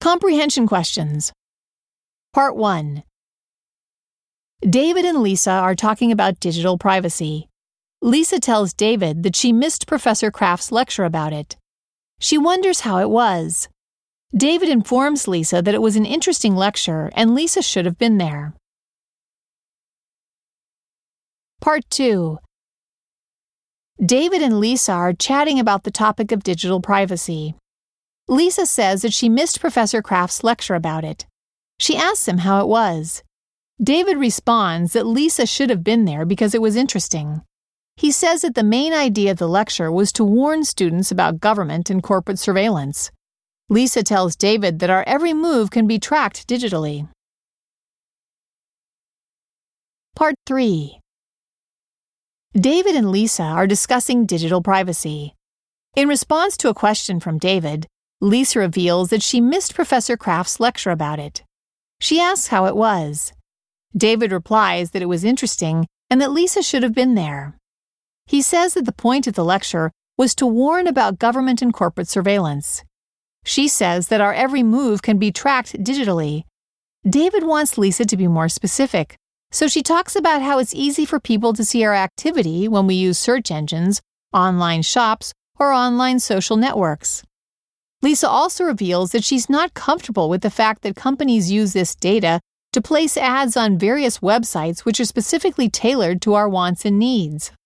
Comprehension questions. Part 1. David and Lisa are talking about digital privacy. Lisa tells David that she missed Professor Kraft's lecture about it. She wonders how it was. David informs Lisa that it was an interesting lecture and Lisa should have been there. Part 2. David and Lisa are chatting about the topic of digital privacy. Lisa says that she missed Professor Kraft's lecture about it. She asks him how it was. David responds that Lisa should have been there because it was interesting. He says that the main idea of the lecture was to warn students about government and corporate surveillance. Lisa tells David that our every move can be tracked digitally. Part 3. David and Lisa are discussing digital privacy. In response to a question from David, Lisa reveals that she missed Professor Kraft's lecture about it. She asks how it was. David replies that it was interesting and that Lisa should have been there. He says that the point of the lecture was to warn about government and corporate surveillance. She says that our every move can be tracked digitally. David wants Lisa to be more specific, so she talks about how it's easy for people to see our activity when we use search engines, online shops, or online social networks. Lisa also reveals that she's not comfortable with the fact that companies use this data to place ads on various websites which are specifically tailored to our wants and needs.